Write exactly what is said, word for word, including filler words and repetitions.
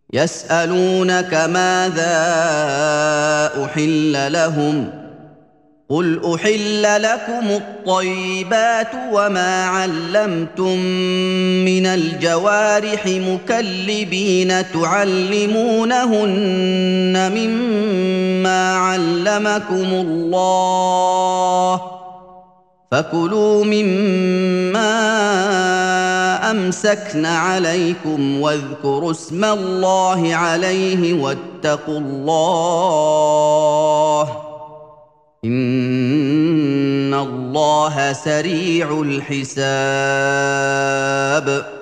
يسألونك ماذا أحل لهم قل أحل لكم الطيبات وما علمتم من الجوارح مكلبين تعلمونهن مما علمكم الله فكلوا مما أمسكن عليكم واذكروا اسم الله عليه واتقوا الله إن الله سريع الحساب